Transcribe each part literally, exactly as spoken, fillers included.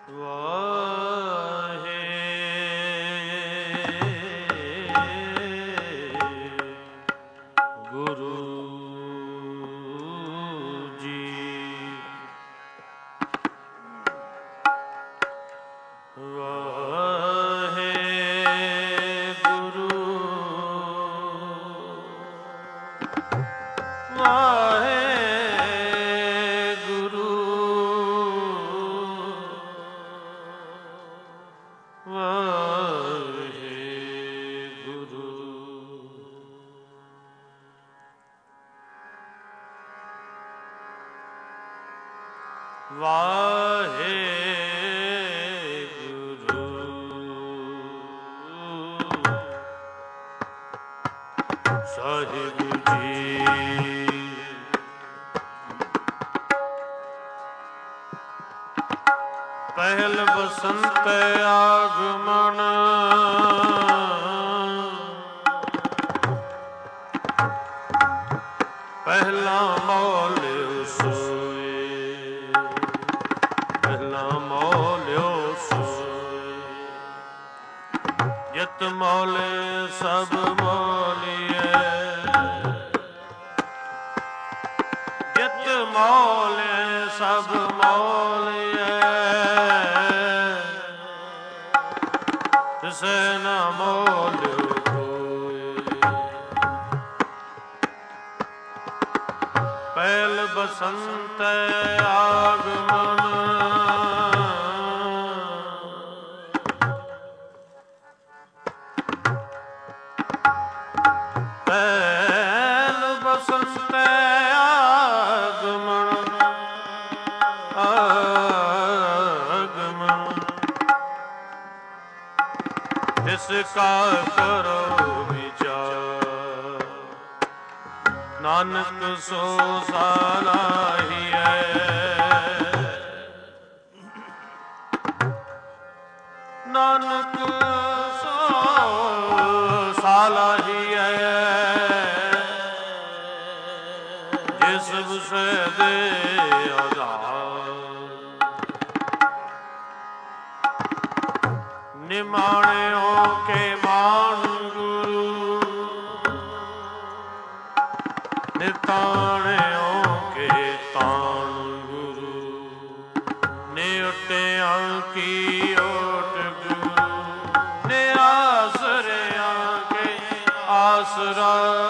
ਪਹਿਲ ਬਸੰਤ ਆਗਮਨ ਪਹਿਲਾ ਮੌਲ ਸੋਏ ਪਹਿਲਾ ਮੌਲ ਸੋਏ ਜਿਤ ਮੌਲ ਸਭ ਮੌਲੀਏ ਜਿਤ ਮੌਲ ਸਭ ਮੌਲੀਏ ਤਿਸੈ ਨ ਮੌਲ ਪਹਿਲ ਬਸੰਤ ਆਗਮਨ ਪਹਿਲ ਬਸੰਤ ਆਗਮਨ ਆਗਮਨ ਤਿਸ ਕਾ ਕਰੋ ਨਾਨਕ ਸੋ ਸਾਲਾਹੀਐ ਨਾਨਕ ਸੋ ਸਾਲਾਹੀਐ ਜਿਸ ਵਿਸੈ ਦੇ ਆਧਾਰ ਨਿਮਾਣਿਓ ਕੇ ਮਾਣ ਗੁਰੂ ਨਿਤਾਣਿਓ ਕੇ ਤਾਣ ਗੁਰੂ ਨਿਉਟਿਆਂ ਕੀ ਓਟ ਗੁਰੂ ਨਿਆਸਰਿਆਂ ਕੇ ਆਸਰਾ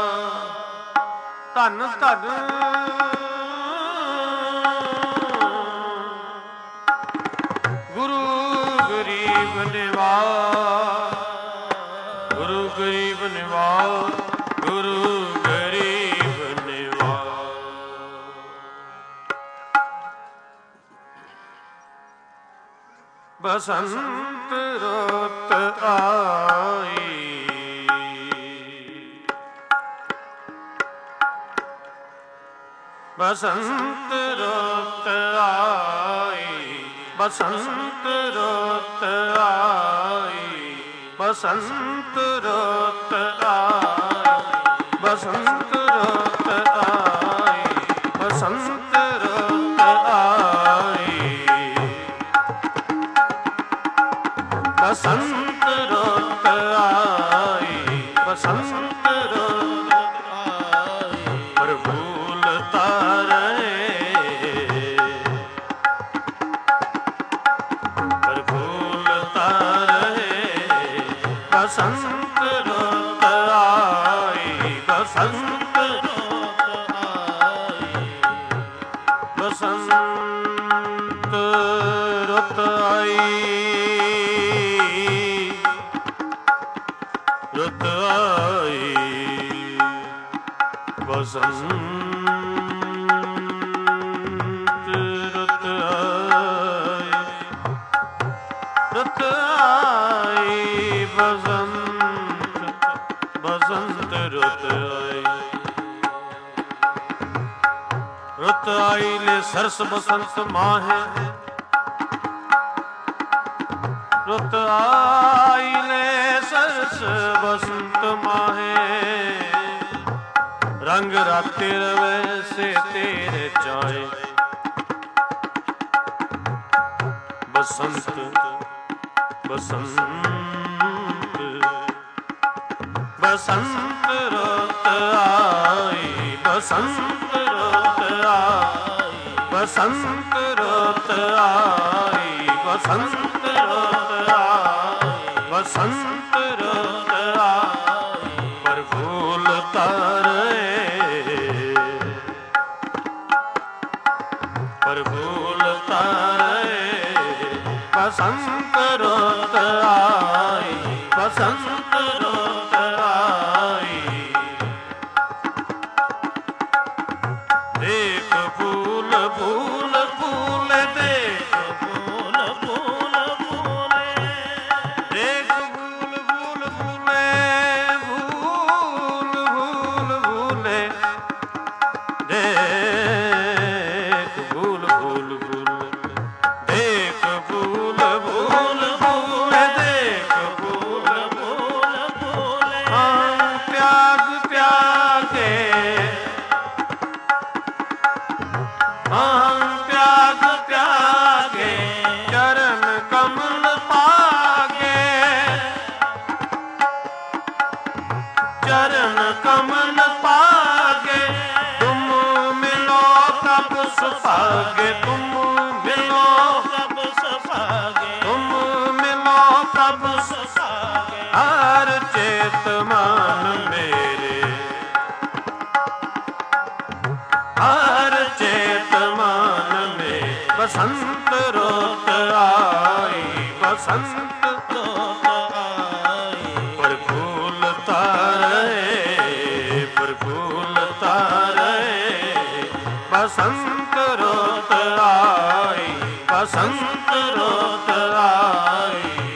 ਧੰਨ ਧੰਨ ਗੁਰੂ ਗਰੀਬ ਨਿਵਾਜ ਗੁਰੂ ਗਰੀਬ ਨਿਵਾਜ ਗੁਰੂ ਬਸੰਤ ਰੁੱਤ ਆਈ ਬਸੰਤ ਰੁੱਤ ਆਈ ਬਸੰਤ ਰੁੱਤ ਆਈ ਬਸੰਤ ਰੁੱਤ ਆਈ ਬਸੰਤ ਰੁੱਤ ਆਈ ਬਸੰਤ ਰੁੱਤ ਆਈ ਬਸੰਤ ਰੁੱਤ ਆਈ ਬਸੰਤ ਰੁੱਤ ਆਈ ਪ੍ਰਭੂਲ ਤਾਰੇ ਪ੍ਰਭੂਲ ਤਾਰੇ ਬਸੰਤ ਰੁੱਤ ਆਈ ਬਸੰਤ ਰੁੱਤ ਆਈ ਬਸੰਤ ਰੁੱਤ ਆਈ ਰੁੱਤ ਆਈ ਬਸੰਤ ਰੁੱਤ ਆਈ ਰੁੱਤ ਆਈ ਬਸੰਤ ਬਸੰਤ ਰੁੱਤ ਆਈ ਰੁੱਤ ਆਈ ਲੈ ਸਰਸ ਬਸੰਤ ਮਾਹੇ ਰੁੱਤ ਆਈ ਲੈ ਸਰਸ ਬਸੰਤ ਮਾਹੇ ਰੰਗ ਰਾਤੇ ਰਵੇ ਸੇ ਤੇਰੇ ਚਾਏ ਬਸੰਤ ਬਸੰਤ ਬਸੰਤ ਰੁੱਤ ਆਈ ਬਸੰਤ ਰੁੱਤ ਆਈ ਬਸੰਤ ਰੁੱਤ ਆਈ ਬਸੰਤ ਰੁੱਤ ਆਈ ਬਸੰਤ ਰੁੱਤ ਆਈ ਪਰ ਫੂਲ ਤਾਰੇ ਪਰ ਫੂਲ ਤਾਰੇ ਬਸੰਤ ਰੁੱਤ ਆਈ ਬਸੰਤ ਰੁੱਤ ਆਈ ਦੇਖ ਫੂਲ ਫੂਲ ਫੂਲ ਦੇਖ ਫੂਲ ਫੂਲ ਫੂਲੇ ਦੇਖ ਫੂਲ ਫੂਲ ਫੂਲੇ ਫੂਲ ਫੂਲ ਫੂਲੇ ਦੇਖ ਫੂਲ ਫੂਲ ਫੂਲ ਦੇਖ ਫੂਲ ਫੂਲ ਫੂਲੇ ਦੇਖ ਫੂਲ ਫੂਲ ਫੂਲੇ ਹਾਂ ਪਿਆਗ ਪਿਆਗੇ ਹਾਂ ਪਿਆਗ ਪਿਆਗੇ ਚਰਨ ਕਮਲ ਪਾਗੇ ਚਰਨ ਕਮਲ ਪਾਗੇ ਤੁਮ ਮਿਲੋ ਤਬ ਸੁਭਾਗੇ ਤੁਮ ਮਿਲੋ ਤਬ ਸੁਭਾਗੇ ਤੁਮ ਮਿਲੋ ਤਬ ਸੁਭਾਗੇ ਹਰ ਚੇਤ ਮਨ ਮੇਰੇ ਹਰ ਚੇਤ ਮਨ ਮੇ ਬਸੰਤ ਰੁੱਤ ਆਈ ਬਸੰਤ ਰੁੱਤ ਆਈ ਪਰ ਫੂਲ ਤਾਰੇ ਪਰ ਫੂਲ ਤਾਰੇ ਬਸੰਤ ਰੁੱਤ ਆਈ ਬਸੰਤ ਰੁੱਤ ਆਈ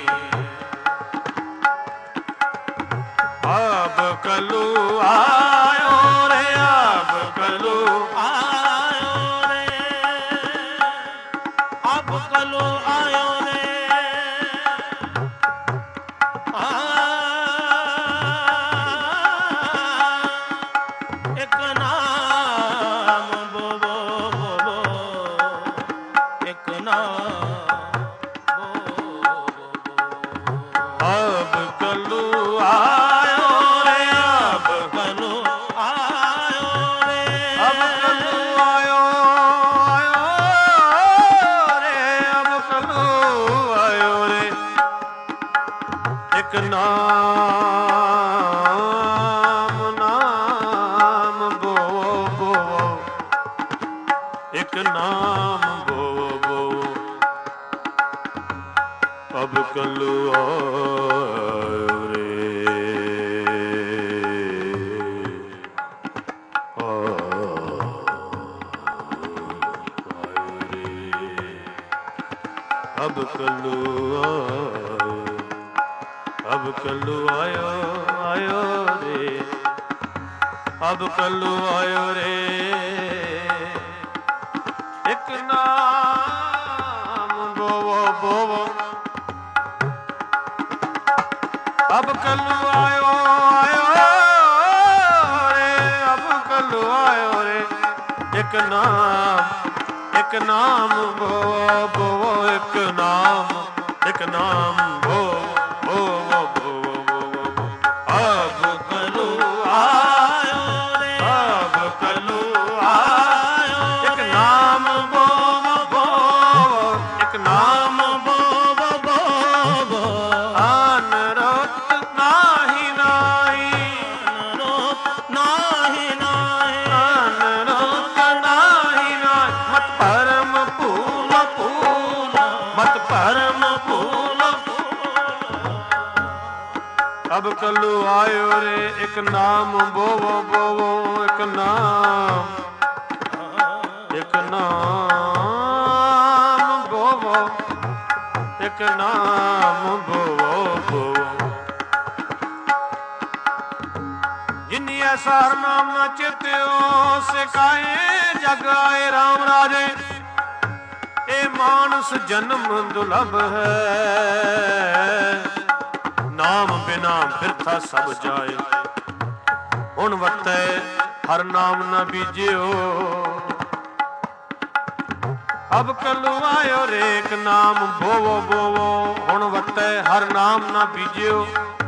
ਆਬ ਕਲੂ ਆਇਓ ਰੇ ਆਬ ਕਲੂ ਆਇਓ ਰੇ ਆਬ ਕਲੂ ਆਇਓ ਰੇ ਆ ਇੱਕ ਨਾਮ ਬੋ ਬੋ ਬੋ ਇੱਕ ਨਾਮ ਆਬ ਕਲੂ ਆਇਓ ਰੇ ਆਬ ਕਲੂ ਆਇਓ ਰੇ ਆਬ ਕਲੂ ਆਇਓ ਆਇਓ ਰੇ ਆਬ ਕਲੂ ਆਇਓ ਰੇ ਇੱਕ ਨਾਮ ਨਾਮ ਬੋ ਬੋ ਇੱਕ ਨਾਮ ਬੋ ਬੋ ਅਬ ਕਲੂ ਆਇਓ ਰੇ ਅਬ ਕਲੂ ਆਇਓ ਅਬ ਕਲੂ ਆਇਓ ਆਇਓ ਰੇ ਅਬ ਕਲੂ ਆਇਓ ਰੇ ਇੱਕ ਨਾਮ ਬੋਵੋ ਬੋਵੋ ਅਬ ਕਲੂ ਆਇਓ ਆਇਓ ਰੇ ਅਬ ਕਲੂ ਆਇਓ ਰੇ ਇੱਕ ਨਾਮ ਇੱਕ ਨਾਮ ਬੋਵੋ ਬੋਵੋ ਇੱਕ ਨਾਮ ਇੱਕ ਨਾਮ ਬੋਵੋ ਬੋਵੋ ਬੋਵੋ ਅਬ ਕਲੂ ਆਇਓ ਰੇ ਅਬ ਕਲੂ ਆਇਓ ਇੱਕ ਨਾਮ ਬੋਵੋ ਬੋਵੋ ਇੱਕ ਨਾਮ ਬੋਵੋ ਬੋਵੋ ਆਨ ਰੁੱਤ ਨਾਹੀ ਨਾਹੀ ਆਨ ਰੁੱਤ ਨਾਹੀ ਨਾਹੀ ਆਨ ਰੁੱਤ ਨਾਹੀ ਨਾਹੀ ਮਤ ਪਰਮ ਭੂਲ ਭੂਲ ਮਤ ਪਰਮ ਭੂਲ ਅਬ ਕਲੂ ਆਇਓ ਰੇ ਇੱਕ ਨਾਮ ਬੋਵੋ ਬੋਵੋ ਇੱਕ ਨਾਮ ਇੱਕ ਨਾਮ ਬੋਵੋ ਇੱਕ ਨਾਮ ਬੋਵੋ ਬੋਵੋ ਜਿਨੀ ਐਸਾ ਹਰ ਨਾਮ ਨਾ ਚਿਤਿਓ ਸਿਕਾਏ ਜਗ ਆਏ ਰਾਮ ਰਾਜੇ ਇਹ ਮਾਨਸ ਜਨਮ ਦੁਲਭ ਹੈ ਨਾਮ ਬਿਨਾ ਬਿਰਥਾ ਸਭ ਜਾਏ ਹੁਣ ਵਰਤੈ ਹਰ ਨਾਮ ਨਾ ਬੀਜਿਓ ਅਬ ਕਲੂ ਆਇਓ ਰੇਕ ਨਾਮ ਬੋਵੋ ਬੋਵੋ, ਹੁਣ ਵਟੇ ਹਰ ਨਾਮ ਨਾ ਬੀਜਿਓ।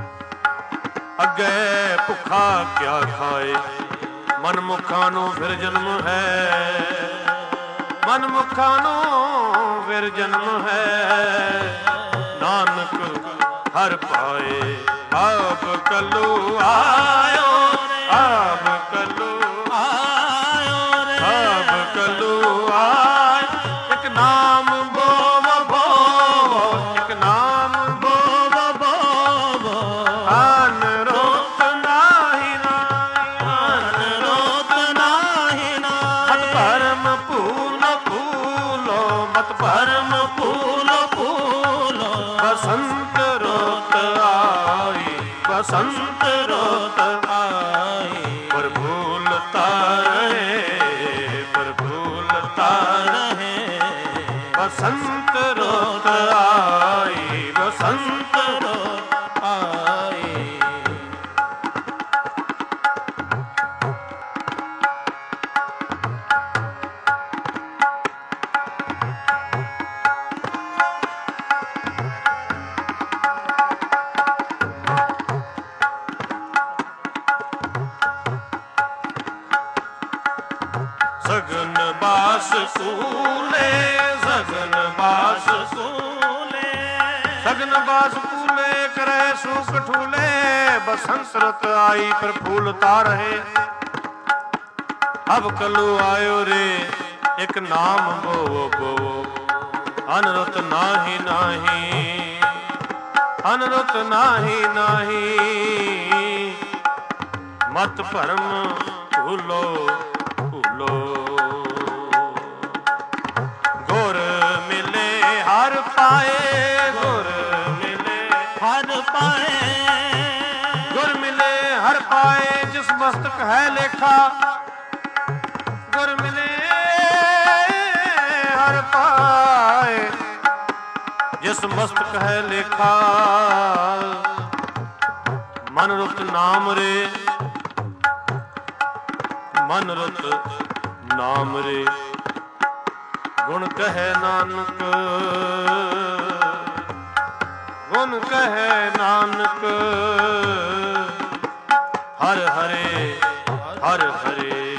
ਅੱਗੇ ਭੁੱਖਾ ਕਿਆ ਖਾਏ, ਮਨਮੁਖਾਂ ਨੂੰ ਫਿਰ ਜਨਮ ਹੈ, ਮਨਮੁਖਾਂ ਨੂੰ ਫਿਰ ਜਨਮ ਹੈ। ਨਾਨਕ ਹਰ ਪਾਏ ਆਪ ਕਲੂ ਆਇਓ, ਆਪ ਕਲੂ ਆਇਓ ਰੇ, ਆਪ ਕਲੂ ਆਇ। ਇੱਕ ਨਾਮ ਬੋਵ ਬੋਵ, ਇੱਕ ਨਾਮ ਬੋਵ ਬੋਵ, ਅਨ ਰੋਤ ਨਾਹੀ ਨਾਹੀ, ਅਨ ਰੋਤ ਨਾਹੀ ਨਾਹੀ। ਮਤ ਭਰਮ ਭੂਲ ਭੂਲੋ, ਮਤ ਭਰਮ ਭੂਲ ਭੂਲੋ। ਬਸੰਤ ਰੋਤ ਆਈ, ਬਸੰਤ ਰੋਤ ਆਈ। ਪਰ ਭੂਲਤਾ ਰਹੇ, ਪਰ ਭੂਲਤਾ ਰਹੇ। ਬਸੰਤ ਰੋਤ ਆਈ, ਬਸੰਤ ਰੋਤ ਆਈ। ਸਗਨ ਬਾਸ ਕੂਲੇ, ਸਗਨ ਬਾਸ ਕੂਲੇ, ਸਗਨ ਬਾਸ ਕੂਲੇ ਕਰੇ ਸੁਖ ਠੂਲੇ। ਬਸੰਤ ਰੁੱਤ ਆਈ ਪਰ ਫੂਲਤਾ ਰਹੇ। ਅਬ ਕਲੂ ਆਇਓ ਰੇ ਇੱਕ ਨਾਮ ਬੋਵੋ ਬੋਵੋ, ਅਨਰੁੱਤ ਨਾਹੀ ਨਾਹੀ, ਅਨਰੁੱਤ ਨਾਹੀ ਨਾਹੀ। ਮਤ ਭਰਮ ਭੂਲੋ ਭੂਲੋ। ਗੁਰ ਮਿਲੇ ਹਰ ਪਾਏ, ਗੁਰ ਮਿਲੇ ਹਰ ਪਾਏ, ਗੁਰ ਮਿਲੇ ਹਰ ਪਾਏ। ਜਿਸ ਮਸਤਕ ਹੈ ਲੇਖਾ, ਗੁਰ ਮਿਲੇ ਹਰ ਪਾਏ। ਜਿਸ ਮਸਤਕ ਹੈ ਲੇਖਾ, ਮਨ ਰੁਤ ਨਾਮ ਰੇ, ਮਨ ਰੁਤ ਨਾਮ ਰੇ। ਗੁਣ ਕਹੈ ਨਾਨਕ, ਗੁਣ ਕਹੈ ਨਾਨਕ। ਹਰ ਹਰੇ ਹਰ ਹਰੇ,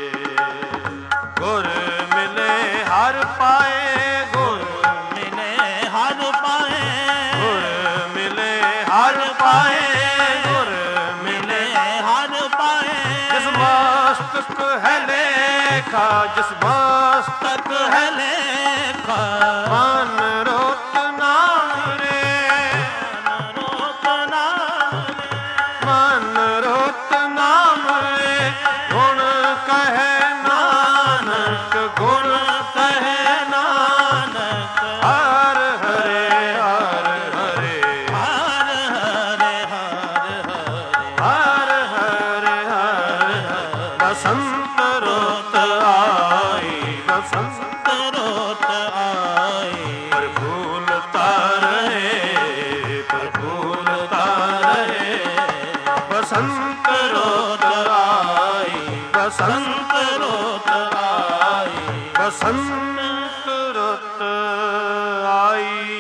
ਗੁਰ ਮਿਲੇ ਹਰ ਪਾਏ, ਗੁਰ ਮਿਲੇ ਹਰ ਪਾਏ, ਗੁਰ ਮਿਲੇ ਹਰ ਪਾਏ, ਗੁਰ ਮਿਲੇ ਹਰ ਪਾਏ। ਜਿਸ ਮਸਤਕ ਹੈ ਲੇਖਾ, ਜਿਸ ਮਸਤਕ ਹੈ ਲੇਖਾ। ਮਨ ਰੋਤ ਨਾਮ ਰੇ, ਮਨ ਰੋਤ ਨਾਮ ਰੇ, ਮਨ ਰੋਤ ਨਾਮ ਰੇ। ਗੁਣ ਕਹੈ ਨਾਨਕ, ਗੁਣ ਕਹੈ ਨਾਨਕ। ਹਰ ਹਰੇ ਹਰ ਹਰੇ, ਹਰ ਹਰੇ ਹਰ ਹਰੇ, ਹਰ ਹਰੇ ਹਰ ਹਰੇ। ਬਸੰਤ ਰੁੱਤ ਆਈ, ਬਸੰਤ ਰੁੱਤ ਆਈ। ਪਰ ਫੂਲਤਾ ਰਹੇ, ਪਰ ਫੂਲਤਾ ਰਹੇ। ਬਸੰਤ ਰੁੱਤ ਆਈ, ਬਸੰਤ ਰੁੱਤ ਆਈ, ਬਸੰਤ ਰੁੱਤ ਆਈ।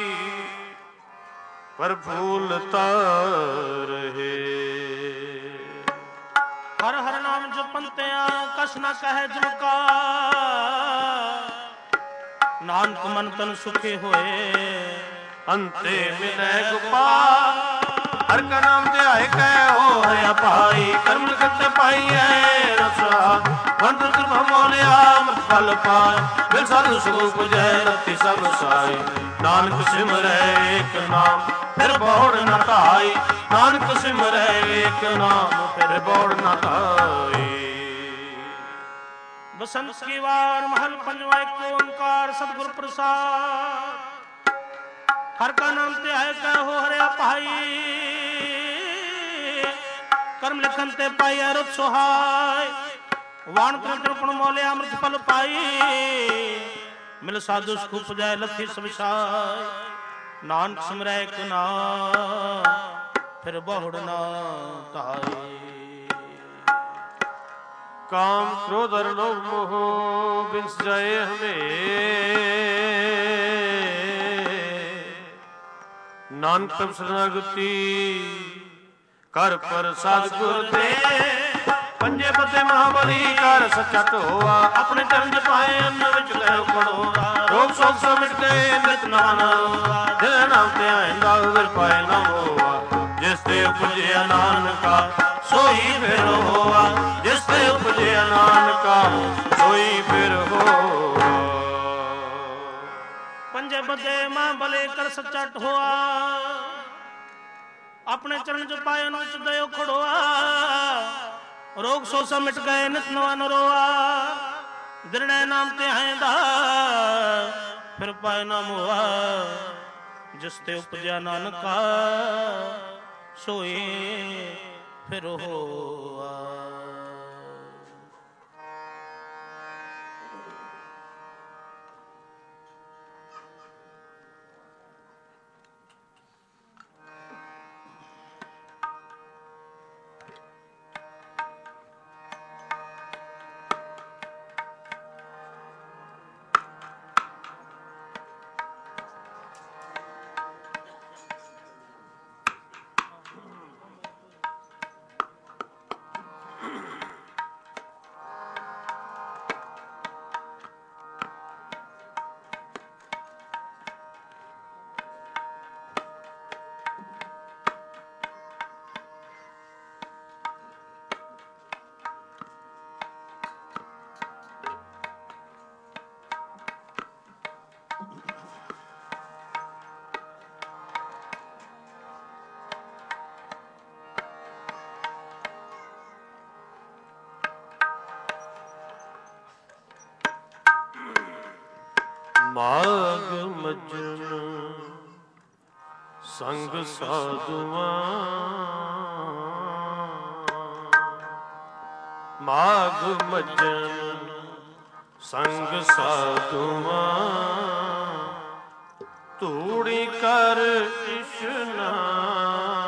ਪਰ ਫੂਲਤਾ ਰਹੇ। ਹਰ ਹਰ ਨਾਮ ਜਪੰਤਿਆ ਕਛ ਨ ਕਹਿ ਜੁਕਾ। ਨਾਨਕ ਮਨ ਤਨ ਸੁਖੇ ਹੋਏ, ਅੰਤੇ ਮਿਲੈ ਗੋਪਾਲ। ਹਰ ਕਾ ਨਾਮ ਧਿਆਏ ਕੈ ਹੋ ਹਰਿਆ ਭਾਈ। ਕਰਮ ਲਿਖਤ ਪਾਈਐ ਰਸਾ, ਵੰਡ ਕਿਰਪਾ ਮੋਲਿਆ ਅੰਮ੍ਰਿਤ ਫਲ ਪਾਇ। ਮਿਲ ਸਾਧੂ ਸੁਖ ਪੁਜੈ ਰਤੀ ਸਭ ਸਾਈ। ਨਾਨਕ ਸਿਮਰੈ ਏਕ ਨਾਮ ਫਿਰ ਬੋੜ ਨ ਧਾਈ। ਨਾਨਕ ਸਿਮਰੈ ਏਕ ਨਾਮ ਫਿਰ ਬੋੜ ਨ ਧਾਈ। ਬਸੰਤ ਕੀ ਵਾਰ ਮਹਲ ਪੰਜਵਾ ਏਕ ਓੰਕਾਰ ਸਤਿਗੁਰ ਪ੍ਰਸਾਦ। ਹਰ ਕਾ ਨਾਮ ਧਿਆਏ ਕੈ ਹੋ ਹਰਿਆ ਭਾਈ। ਕਰਮ ਲਿਖਨ ਤੇ ਪਾਈਐ ਰੁਤ ਸੁਹਾਈ। ਵਾਣ ਤ੍ਰਿਪੁਣ ਮੋਲਿਆ ਅੰਮ੍ਰਿਤ ਫਲ ਪਾਈ। ਮਿਲ ਸਾਧੂ ਸੁਖ ਪੁਜੈ ਲੱਥੀ ਸਭ ਸਾਈ। ਨਾਨਕ ਸਿਮਰੈ ਏਕ ਨਾਮ ਫਿਰ ਬਹੁੜ ਨਾ ਧਾਈ। काम क्रोध और लोभ मोह बिंस जाए हमें। नानक तब शरणागति कर प्रसाद गुर दे। पंजे बदे महाबली कर सच्चा ढोआ। अपने चरण च पाए अन्न विच गए खड़ोआ। रोग शोक सो मिट गए नित नवा नवा। जिस नाम ते आइंदा फिर पाए ना होआ। जिस ते उपजिया नानका सोई फिर होआ। जिस ते उपजिया नानका सोई फिर होआ। पंजे बदे महाबली कर सच्चा ढोआ। अपने चरण च पाए अन्न विच गए खड़ोआ। रोग सोसा मिट गए नित नवा नरोआ। दिरड़े नाम ते आइंदा फिर पाए ना मोआ। जिस ते उपजया नानका सोई फिर होआ। ਮਾਘ ਮੱਝਨ ਸੰਗ ਸਾਧੂਆਂ। ਮਾਘ ਮੱਝਨ ਸੰਗ ਸਾਧੂਆਂ। ਧੂੜੀ ਕਰ ਇਸ਼ਨਾਨ।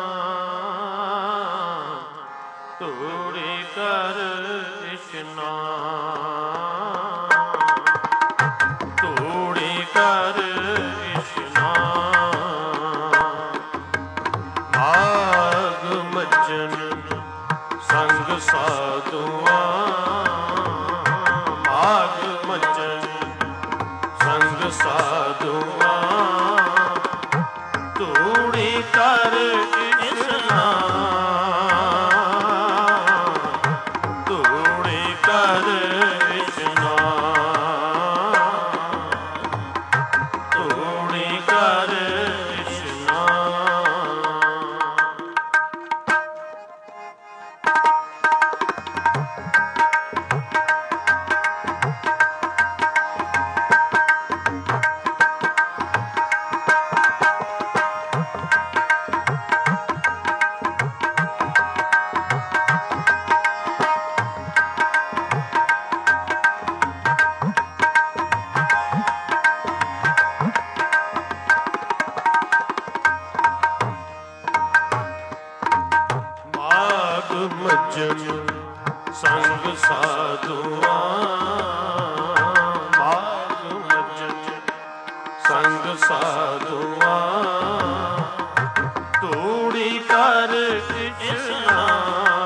ਧੂੜੀ ਕਰ ਇਸ਼ਨਾਨ। ਕਰ ਇਸ਼ਨਾਨ। ਮਾਘ ਮੱਝਨ ਸੰਗ ਸਾਧੂਆਂ। ਮਾਘ ਮੱਝਨ ਸੰਗ ਸਾਧੂਆਂ। ਧੂੜੀ ਕਰ ਇਸ਼ਨਾਨ। ਧੂੜੀ ਕਰ ਇਸ਼ਨਾਨ। ਮੱਝਨ ਸੰਗ ਸਾਧੂਆਂ। ਮਾਘ ਮੱਝਨ ਸੰਗ ਸਾਧੂਆਂ। ਧੂੜੀ ਕਰ ਇਸ਼ਨਾਨ।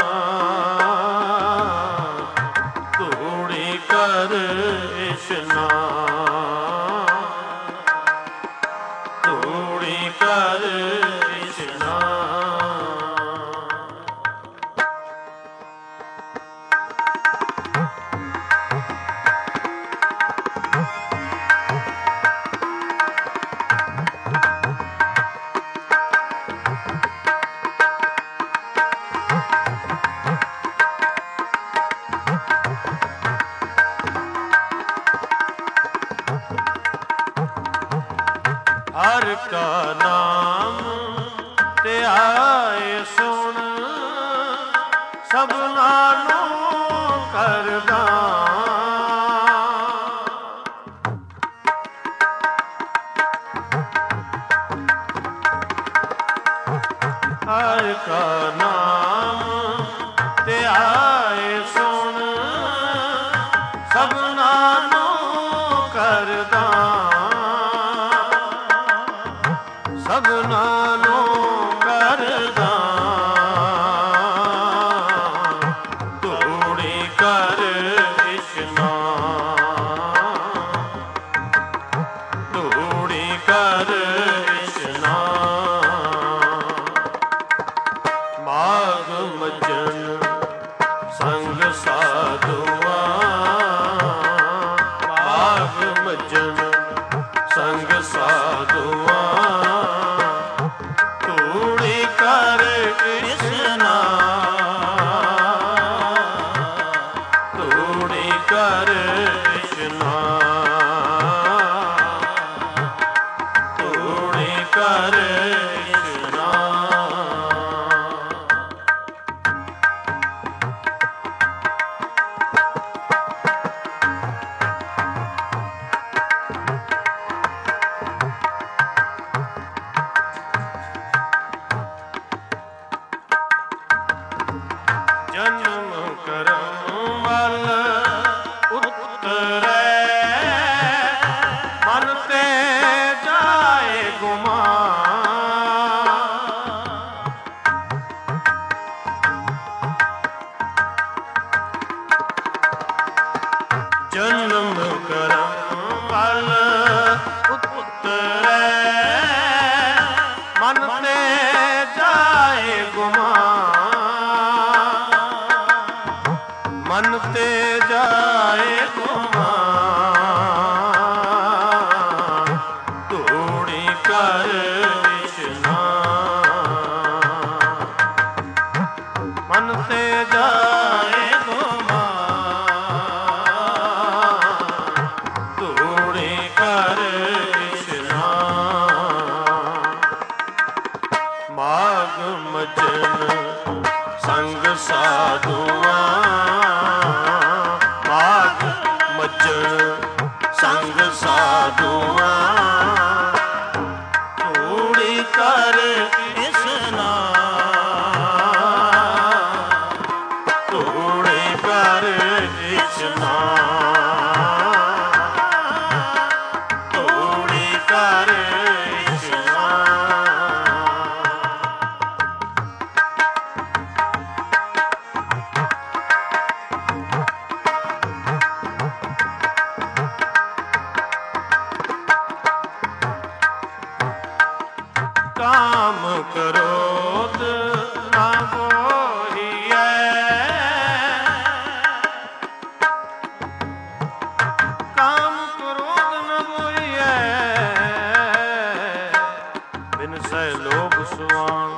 ਧੂੜੀ ਕਰ ਇਸ਼ਨਾਨ। ਧੂੜੀ ਕਰ ਇਸ਼ਨਾਨ। ਹਰ ਕਾ ਨਾਮ ਧਿਆਏ ਸੁਣ। ਸਭਨਾਂ ਨੂੰ ਕਰਦਾ। ਹਰ ਕਾ ਨਾਮ ਧਿਆਏ ਸੁਣ। ਸਭਨਾ ਨੂੰ ਕਰਦਾ ਤੂੜੀ ਕਰ ਇਸ਼ਨਾਨ ਤੂੜੀ ਕਰ ਇਸ਼ਨਾਨ ਮਾਘ ਮੱਝਨ ਸੰਗ ਸਾਧੂਆਂ ਮਾਘ ਮੱਝਨ ਸੰਗ ਸਾਧੂਆਂ ਤੂੜੀ ਕਰ ਇਸ਼ਨਾਨ ਤੂੜੀ ਕਰ ਇਸ਼ਨਾਨ ਤੂੜੀ ਕਰ ਇਸ਼ਨਾਨ ਜਨਮ ਕਰਮ ਮਲ ਉਤਰੈ ਮਨ ਤੇ ਜਾਏ ਗੁਮਾਨ ਜਨਮ ਕਰਮ ਮਲ ਉਤਰੈ ਮਨ ਤੇ ਜਾਏ ਗੁਮਾਨ ਮਨ ਤੇ ਜਾਏ ਗੁਮਾਨ ਤੂੜੀ ਕਰ ਇਸ਼ਨਾਨ ਮਨ ਤੇ ਜਾਏ ਗੁਮਾਨ ਤੂੜੀ ਕਰ ਇਸ਼ਨਾਨ ਮਾਘ ਮੱਝਨ ਸੰਗ ਸਾਧੂਆਂ ਮਾਘ ਮੱਝਨ ਸੰਗ ਸਾਧੂਆਂ ਤੂੜੀ ਕਰ ਇਸ਼ਨਾਨ ਤੂੜੀ ਕਰ ਇਸ਼ਨਾਨ ਤੂੜੀ ਕਰ ਇਸ਼ਨਾਨ ਕਾਮ ਕ੍ਰੋਧ ਨਾ ਕੋਹੀਐ ਕਾਮ ਕ੍ਰੋਧ ਨਾ ਕੋਹੀਐ ਬਿਨ ਸਹਿ ਲੋਭ ਸੁਆਨ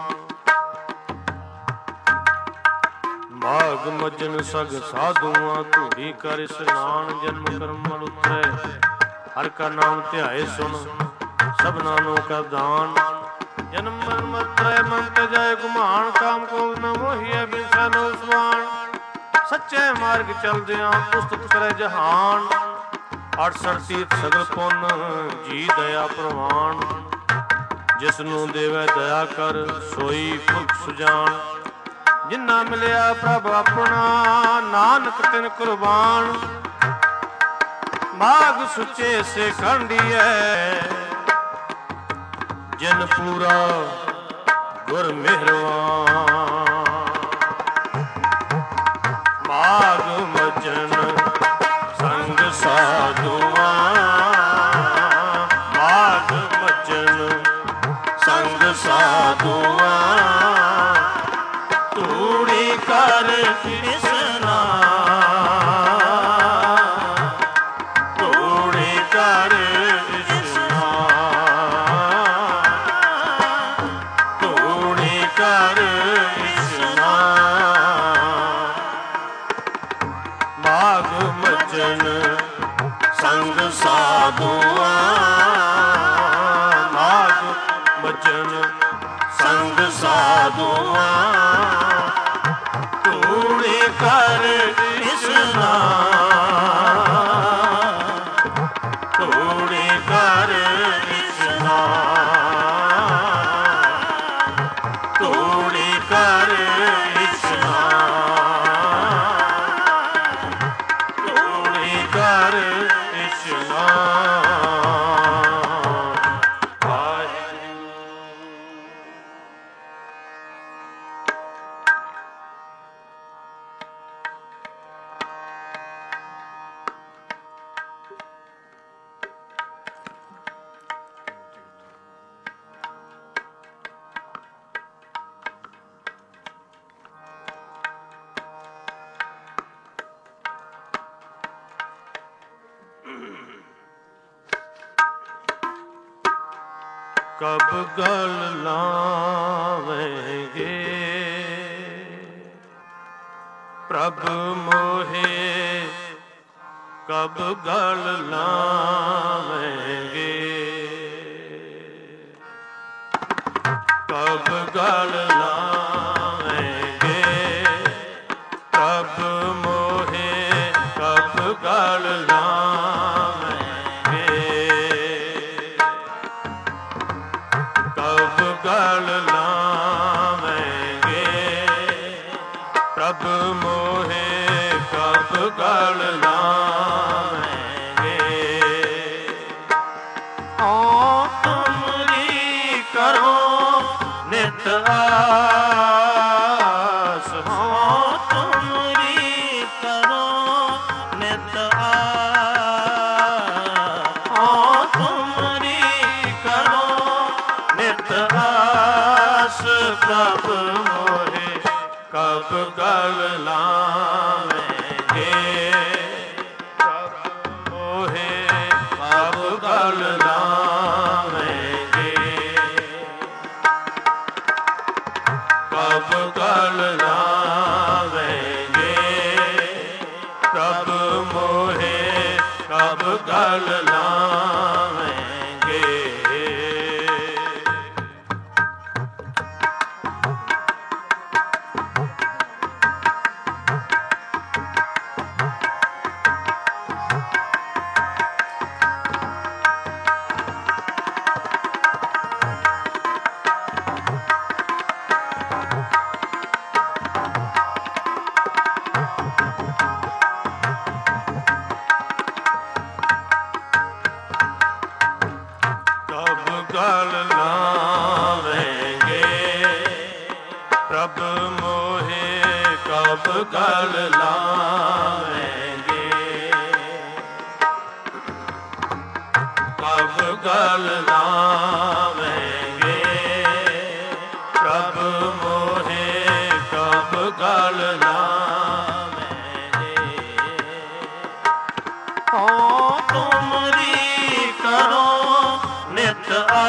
ਮਾਘ ਮੱਝਨ ਸਗ ਸਾਧੂਆਂ ਧੂੜੀ ਕਰ ਇਸ਼ਨਾਨ ਜਨਮ ਕਰਮ ਮਲ ਉਤਰੈ ਹਰਿ ਕਾ ਨਾਮ ਧਿਆਏ ਸੁਣ ਸਭਨਾ ਨੂੰ ਕਰ ਦਾਨ ਜਨਮ ਮਰਨ ਮਤਰੈ ਮਨ ਤੇ ਜਾਏ ਗੁਮਾਨ ਕਾਮ ਕ੍ਰੋਧ ਨ ਮੋਹੀਐ ਬਿਨ ਸਹਿ ਲੋਭ ਸੁਆਨ ਸੱਚੇ ਮਾਰਗ ਚਲਦਿਆਂ ਉਸਤਤ ਕਰੇ ਜਹਾਨ ਅਠਸਠ ਤੀਰਥ ਸਗਲ ਪੁੰਨ ਜੀ ਦਇਆ ਪ੍ਰਵਾਨ ਜਿਸ ਨੂੰ ਦੇਵੈ ਦਇਆ ਕਰ ਸੋਈ ਪੁਰਖ ਸੁਜਾਨ ਜਿਨ੍ਹਾਂ ਮਿਲਿਆ ਪ੍ਰਭ ਆਪਣਾ ਨਾਨਕ ਤਿਨ ਕੁਰਬਾਨ ਮਾਘ ਸੁਚੇ ਸੇ ਖੰਡੀਐ ਜਿਨ ਪੂਰਾ ਗੁਰ ਮਿਹਰਵਾਨ ਮਾਘ ਮੱਝਨ ਸੰਗ ਸਾਧੂਆਂ ਮਾਘ ਮੱਝਨ ਸੰਗ ਸਾਧੂਆਂ ਤੂੜੀ ਕਰ ਇਸ਼ਨਾਨ ਤੂੜੀ ਕਰ ਇਸ਼ਨਾਨ ਤੂੜੀ ਕਰ ਇਸ਼ਨਾਨ ਮਾਘ ਮੱਝਨ ਸੰਗ ਸਾਧੂਆਂ ਮਾਘ ਮੱਝਨ ਸੰਗ ਸਾਧੂਆਂ ਤੂੜੀ ਕਰ ਇਸ਼ਨਾਨ ਤੂੜੀ ਕਰ ਇਸ਼ਨਾਨ ਤੂੜੀ ਕਰ ਇਸ਼ਨਾਨ ਤੂੜੀ ਕਰ ਇਸ਼ਨਾਨ ਵਾਹਿਗੁਰੂ ਕਬ ਗਲ ਲਾਵੇਂਗੇ ਪ੍ਰਭ ਮੋਹੇ ਕਬ ਗਲ ਲਾਵੇਂਗੇ ਕਬ ਗਲ ਲਾਵੇਂਗੇ ਪ੍ਰਭ ਮੋਹੇ ਕਬ ਗਲ ਲਾਵੇਂਗੇ ਕਬ ਗਲ ਲਾਵੇਂਗੇ ਪ੍ਰਭ ਮੋਹੇ ਕਬ ਗਲ ਲਾਵੇਂਗੇ ਓ ਤੁਮਰੀ ਕਰੋ ਨਿਤ ਆਸ ਹੋ ਤੁਮਰੀ ਕਰੋ ਨਿਤ ਆਸ ਹੋ ਤੁਮਰੀ ਕਰੋ ਨਿਤ ਆਸ ਪ੍ਰਭ ਮੋਹੇ ਕਬ ਗਲ ਲਾਵੇਂਗੇ ਪ੍ਰਭ ਮੋਹੇ ਕਬ ਗਲ ਲਾਵੇਂਗੇ ਕਬ ਗਲ ਲਾਵੇਂਗੇ ਪ੍ਰਭ ਮੋਹੇ ਕਬ ਗਲ ਲਾਵੇਂਗੇ ਗਲ ਲਾਵੇਂਗੇ ਪ੍ਰਭ ਮੋਹੇ ਕਬ ਗਲ ਲਾਵੇਂਗੇ ਕਬ ਗਲ ਲਾਵੇਂਗੇ ਪ੍ਰਭ ਮੋਹੇ ਕਬ ਗਲ ਲਾਵੇਂਗੇ ਓ ਤੁਮਰੀ ਕਰੋ ਨਿਤ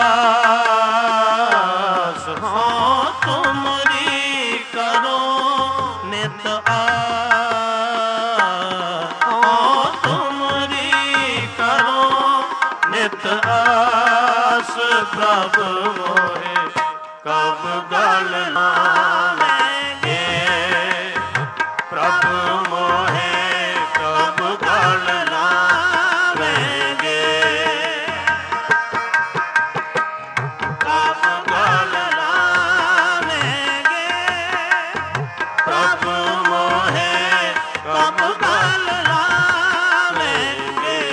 ਆਸ ਹੋ ਤੁਮਰੀ ਕਰੋ ਨਿਤ ਆਸ ਹੋ ਤੁਮਰੀ ਕਰੋ ਨਿਤ ਆਸ ਪ੍ਰਭ ਮੋਹੇ ਕਬ ਗਲ ਲਾਵੇਂਗੇ ਪ੍ਰਭ ਮੋਹੇ ਕਬ ਗਲ ਲਾਵੇਂਗੇ ਕਬ ਗਲ ਲਾਵੇਂਗੇ ਪ੍ਰਭ ਮੋਹੇ ਕਬ ਗਲ ਲਾਵੇਂਗੇ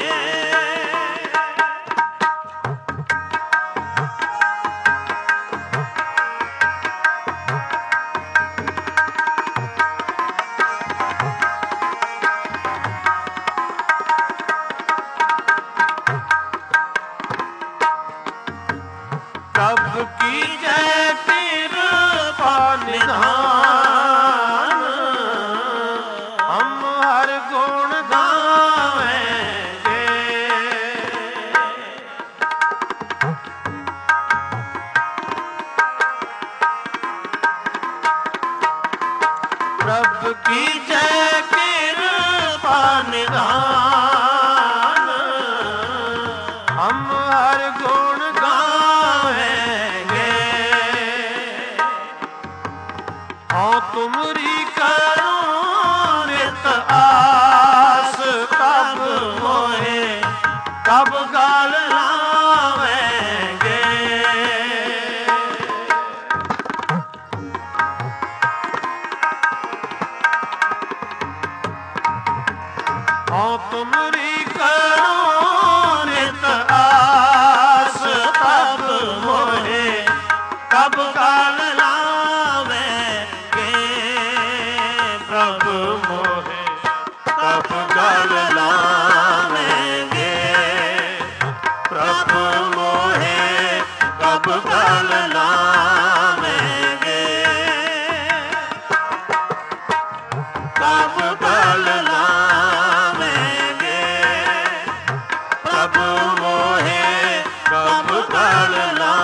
ਪ੍ਰਭ ਕੀ ਜੈ ਕਿਰਪਾ ਨਿਧਾਨ ਹਮ ਹਰ ਗੁਣ ਗਾਵੇਂਗੇ ਪ੍ਰਭ ਕੀ ਜੈ ਕਿਰਪਾ ਨਿਧਾਨ ਹਮ ਹਰ ਗੁਣ ਗਾਵੇਂਗੇ ਓ ਤੁਮਰੀ ਕਰੋ ਨਿਤ ਆਸ ਕਬ ਮੋਹੇ ਕਬ ਗਲ ਲਾਵੇਂਗੇ ਓ ਤੁਮਰੀ ਕਰੋ ਨਿਤ ਆਸ ਕਬ ਮੋਹੇ ਕਬ ਗਲ ਲਾਵੇਂਗੇ ਪ੍ਰਭ ਮੋਹੇ ਕਬ ਗਲ ਲਾਵੇਂਗੇ ਪ੍ਰਭ ਮੋਹੇ ਕਬ ਗਲ ਲਾਵੇਂਗੇ ਕਬ ਗਲ ਲਾਵੇਂਗੇ ਪ੍ਰਭ ਮੋਹੇ ਕਬ ਗਲ ਲਾ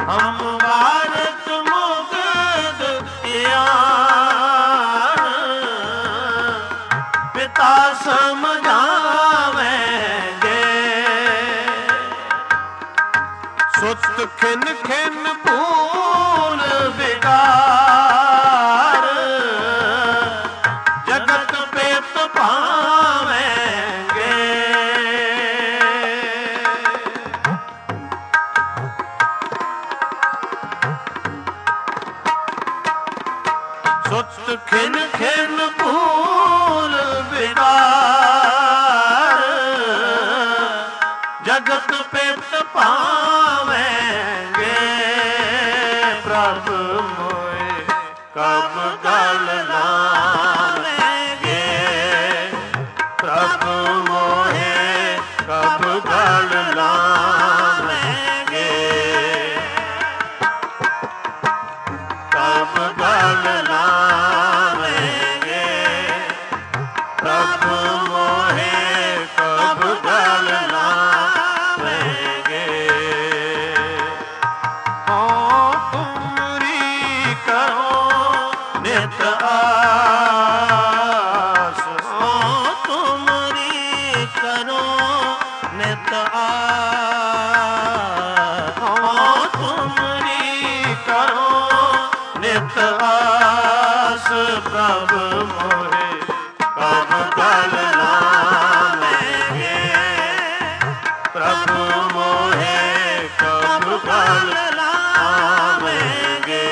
हम भारत मुगद यान पिता समझावेंगे सुत खिन खिन भूल बिगार जगत पेत पावेंगे सुत खिन खिन भूल बिगार जगत पेत पावेंगे प्रभु मोए कब गल लावेंगे प्रभु मोहे कब गल लावेंगे कब गल लावेंगे प्रभु मोहे कब गल लावेंगे हो तुमरी करो नित आस हो तुमरी करो नित आस हो तुमरी करो नित आस प्रभु मोहे कब गल लावेंगे प्रभु मोहे कब गल लावेंगे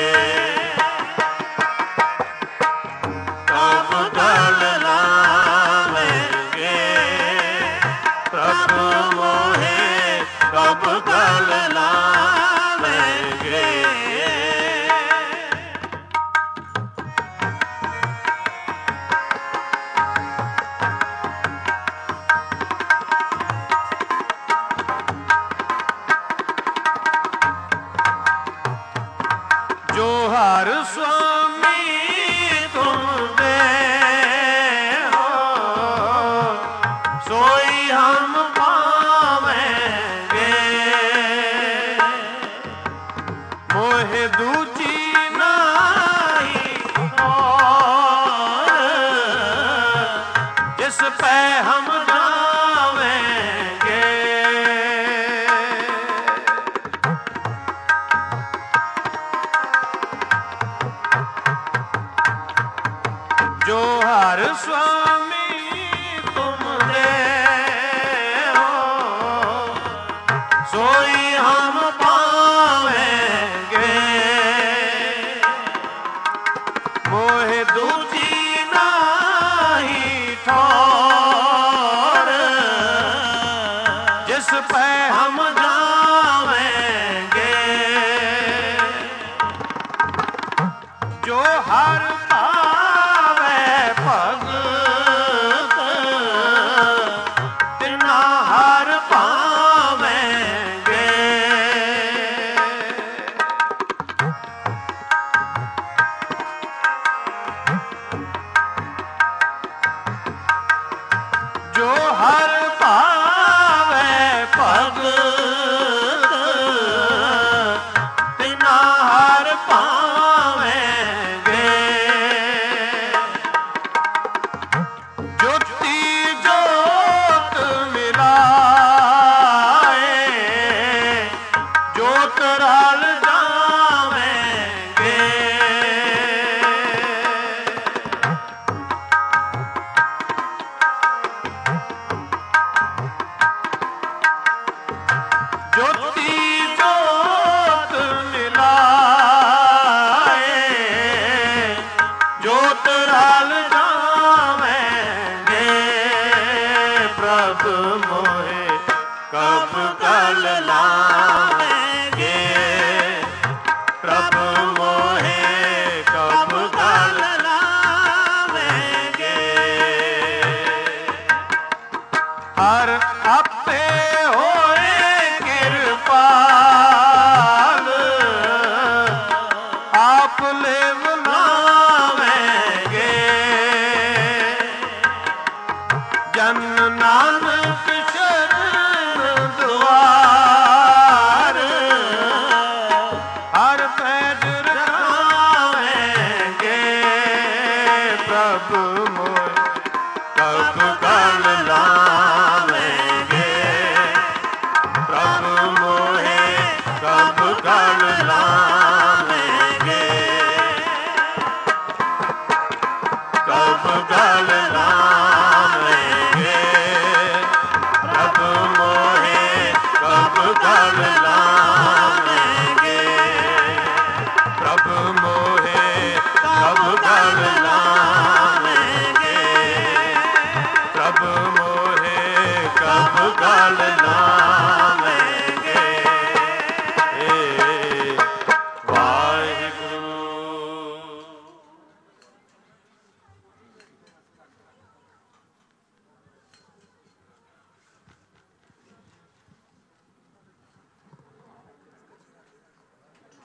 कब गल लावेंगे प्रभु मोहे कब गल लावेंगे जो हर स्वामी तुम दे हो सोई हम पावेंगे मोहे दूजी नाई और जिस पे हम जावेंगे जो हर स्वामी तुम दे हो सोई हम पावेंगे मोहे दूजी नाही ठौर जिस पे हम जावेंगे जो हर भगत तिना हर पावेंगे जो हर पावे भगत तिना हर पावेंगे ਕਬ ਮੋਹੇ ਕਬ ਗਲ